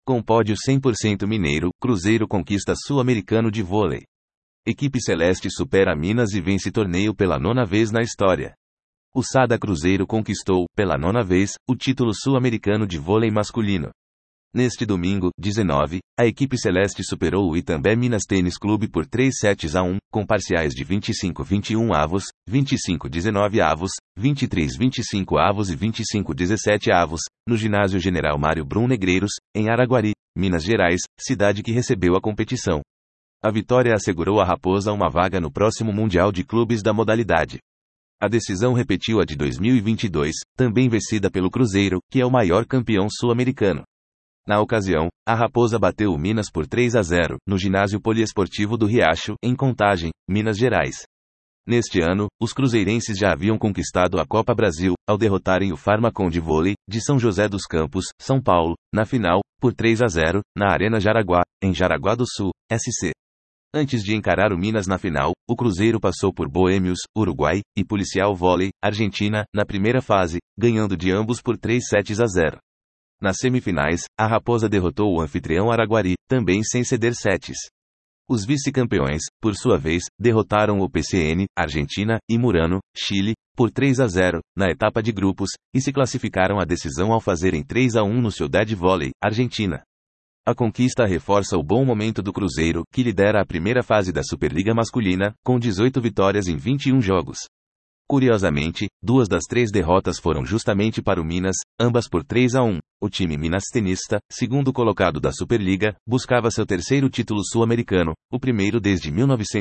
Com pódio 100% mineiro, Cruzeiro conquista Sul-Americano de vôlei. Equipe celeste supera Minas e vence torneio pela 9ª vez na história. O Sada Cruzeiro conquistou, pela 9ª vez, o título sul-americano de vôlei masculino. Neste domingo, 19, a equipe celeste superou o Itambé Minas Tênis Clube por 3-1, com parciais de 25-21 avos, 25-19 avos, 23-25 avos e 25-17 avos, no ginásio General Mário Brum Negreiros, em Araguari, Minas Gerais, cidade que recebeu a competição. A vitória assegurou à Raposa uma vaga no próximo Mundial de Clubes da modalidade. A decisão repetiu a de 2022, também vencida pelo Cruzeiro, que é o maior campeão sul-americano. Na ocasião, a Raposa bateu o Minas por 3-0, no ginásio poliesportivo do Riacho, em Contagem, Minas Gerais. Neste ano, os cruzeirenses já haviam conquistado a Copa Brasil, ao derrotarem o Farmacon de vôlei, de São José dos Campos, São Paulo, na final, por 3-0, na Arena Jaraguá, em Jaraguá do Sul, SC. Antes de encarar o Minas na final, o Cruzeiro passou por Boêmios, Uruguai, e Policial Vôlei, Argentina, na primeira fase, ganhando de ambos por 3-0. Nas semifinais, a Raposa derrotou o anfitrião Araguari, também sem ceder sets. Os vice-campeões, por sua vez, derrotaram o PCN, Argentina, e Murano, Chile, por 3-0, na etapa de grupos, e se classificaram à decisão ao fazerem 3-1 no Ciudad Vôlei, Argentina. A conquista reforça o bom momento do Cruzeiro, que lidera a primeira fase da Superliga Masculina, com 18 vitórias em 21 jogos. Curiosamente, 2 das 3 derrotas foram justamente para o Minas, ambas por 3-1. O time minastenista, segundo colocado da Superliga, buscava seu terceiro título sul-americano, o primeiro desde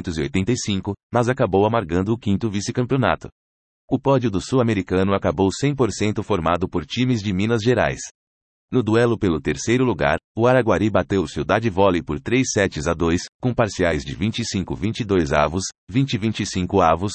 1985, mas acabou amargando o 5º vice-campeonato. O pódio do sul-americano acabou 100% formado por times de Minas Gerais. No duelo pelo terceiro lugar, o Araguari bateu o Ciudad Vôlei por 3-2, com parciais de 25-22 avos, 20-25 avos,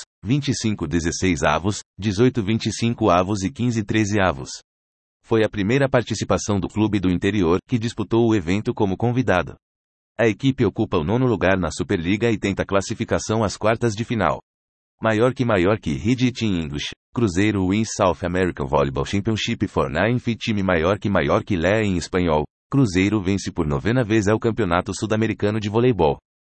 25-16 avos, 18-25 avos e 15-13 avos. Foi a primeira participação do clube do interior, que disputou o evento como convidado. A equipe ocupa o 9º lugar na Superliga e tenta classificação às quartas de final. Maior que Read It in English. Cruzeiro wins South American Volleyball Championship for 9 feet. Time maior que Lé em espanhol. Cruzeiro vence por 9ª vez o Campeonato Sudamericano de Voleibol.